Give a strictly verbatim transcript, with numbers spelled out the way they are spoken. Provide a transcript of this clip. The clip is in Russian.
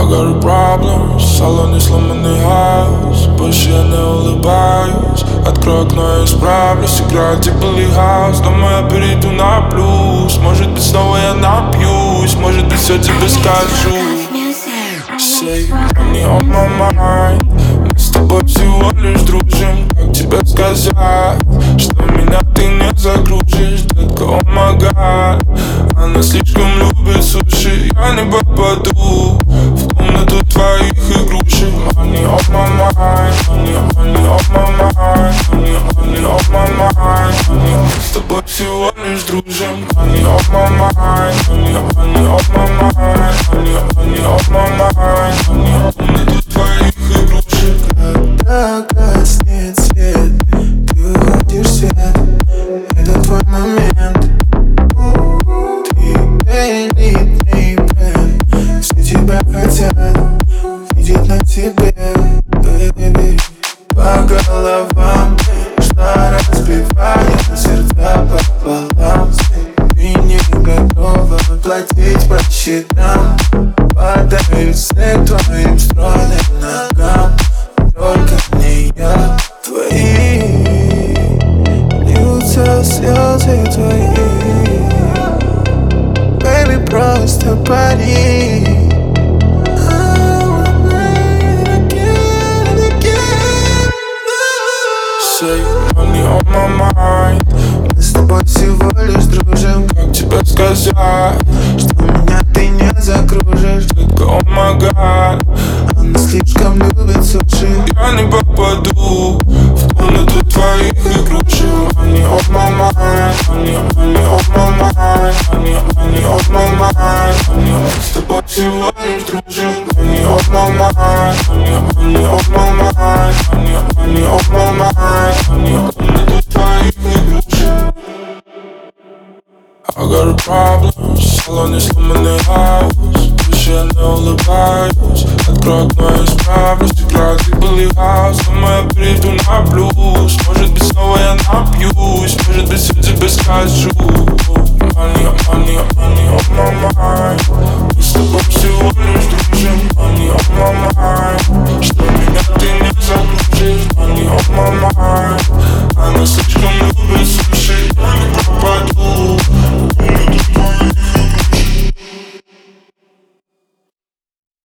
got a problem, салоне сломанный хаус. Больше я не улыбаюсь. Открой окно, я исправлюсь. Играет типа хаус. Думаю, я перейду на плюс. Может быть, снова я напьюсь. Может быть, все тебе скажу. Say, money on my mind. Мы с тобой всего лишь дружим. Как тебе сказать, что меня ты не загрузишь? Детка, о май гад. Она слишком любит суши. Я не попаду в комнату твоих игрушек. Money on my mind. Money, money on my mind. Money, money on my mind. Money, мы с тобой всего лишь дружим. Money on my mind. Money, money on my mind. Money, money on my mind. Money, комнату твоих игрушек. Когда гаснет свет, ты уходишь в свет. Это твой момент. Ты элитный бренд. Все тебя хотят видеть на тебе, baby. По головам шла, разбивая сердца пополам. Ты не готова платить по счетам. Падаю снег твоим стройным ногам. Только не я. Твои льются слезы твои. Baby, просто пари. Say, money on my mind. Мы с тобой всего лишь дружим. Как тебе сказать, что меня ты не закружишь? детка, о май гад. Она слишком любит суши. Я не попаду в комнату твоих игрушек. Money on my mind. Money, money on my mind. Money, money on my mind. Money, мы с тобой всего лишь дружим. Money on my mind. Money, money on my mind. Money, money on my mind. Money, комнату твоих игрушек. I got a problem, салоне сломанный хаус. Больше я не улыбаюсь. Открой окно, я исправлюсь. Играет типа хаус. Думаю, я перейду на плюс. Может быть, снова я напьюсь.